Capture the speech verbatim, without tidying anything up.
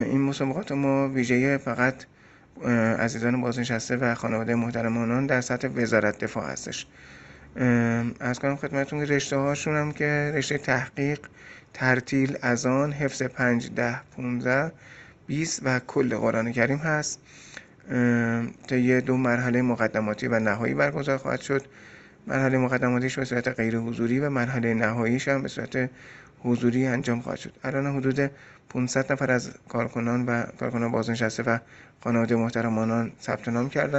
این مسابقات ما ویژه فقط عزیزان بازنشسته و خانواده محترم آنان در سطح وزارت دفاع هستش. از کنم خدمتتون رشته هاشون هم که رشته تحقیق، ترتیل، اذان، حفظ پنج، ده، پونزده، بیست و کل قرآن کریم هست. طی دو مرحله مقدماتی و نهایی برگزار خواهد شد. مرحله مقدماتیش به صورت غیر حضوری و مرحله نهاییش هم به صورت حضوری انجام خواهد شد. الان حدود پانصد نفر از کارکنان و کارکنان بازنشسته و خانواده محترم آنان ثبت نام کردند.